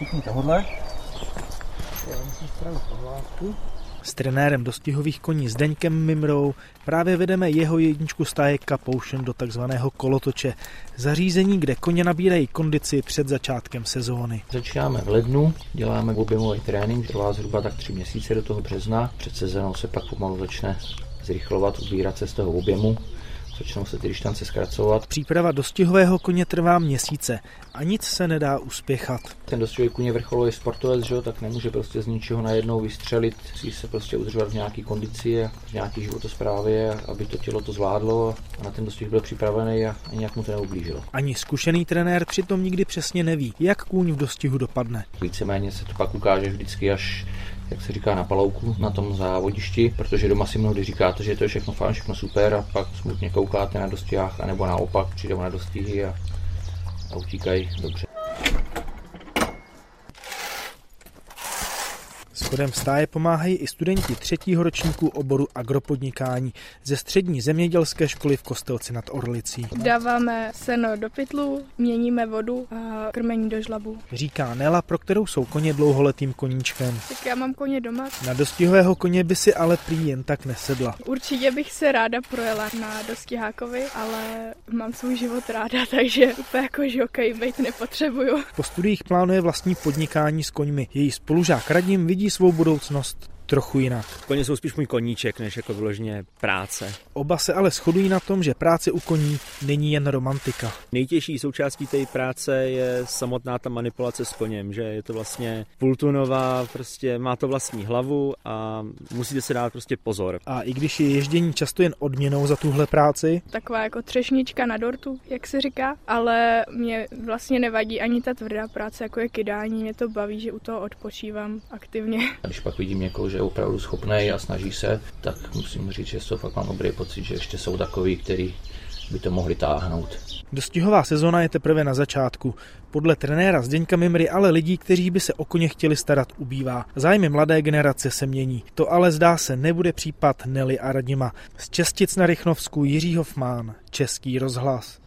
všichni tohodle. Já musím spravit podlásku. S trenérem dostihových koní Zdeňkem Mimrou právě vedeme jeho jedničku stáje Kapoušen do takzvaného kolotoče. Zařízení, kde koně nabírají kondici před začátkem sezóny. Začínáme v lednu, děláme objemový trénink, trvá zhruba tak 3 měsíce do toho března. Před sezónou se pak pomalu začne zrychlovat, ubírat se z toho objemu. Začnou se ty dištance zkracovat. Příprava dostihového koně trvá měsíce a nic se nedá uspěchat. Ten dostihový kůň je vrcholový sportovec, že jo, tak nemůže prostě z ničeho najednou vystřelit, musí se prostě udržovat v nějaké kondici a v nějaké životosprávě, aby to tělo to zvládlo a na ten dostih byl připravený a nějak mu to neublížilo. Ani zkušený trenér přitom nikdy přesně neví, jak kůň v dostihu dopadne. Víceméně se to pak ukáže vždycky až, jak se říká, na palouku, na tom závodišti, protože doma si mnohdy říkáte, že to je všechno fajn, všechno super a pak smutně koukáte na dostihách, anebo naopak přijdou na dostihy a utíkají dobře. S chodem stáje pomáhají i studenti 3. ročníku oboru agropodnikání ze střední zemědělské školy v Kostelci nad Orlicí. Dáváme seno do pytlu, měníme vodu a krmení do žlabu. Říká Nela, pro kterou jsou koně dlouholetým koníčkem. Tak já mám koně doma. Na dostihového koně by si ale prý jen tak nesedla. Určitě bych se ráda projela na dostihákovi, ale mám svůj život ráda, takže úplně jako žokej být nepotřebuju. Po studiích plánuje vlastní podnikání s koňmi. Její spolužák Radim vidí svou budoucnost trochu jinak. Koně jsou spíš můj koníček, než jako vyloženě práce. Oba se ale shodují na tom, že práce u koní není jen romantika. Nejtěžší součástí té práce je samotná ta manipulace s koněm, že je to vlastně půltunová, prostě má to vlastní hlavu a musíte si dát prostě pozor. A i když je ježdění často jen odměnou za tuhle práci, taková jako třešnička na dortu, jak se říká, ale mě vlastně nevadí ani ta tvrdá práce, jako je kydání, mě to baví, že u toho odpočívám aktivně. Když pak vidím někoho, že je opravdu schopný a snaží se, tak musím říct, že to fakt mám dobrý pocit, že ještě jsou takový, kteří by to mohli táhnout. Dostihová sezona je teprve na začátku. Podle trenéra Zdeňka Mimry ale lidí, kteří by se o koně chtěli starat, ubývá. Zájmy mladé generace se mění. To ale zdá se nebude případ Nely a Radima. Z Čestic na Rychnovsku Jiří Hofmán, Český rozhlas.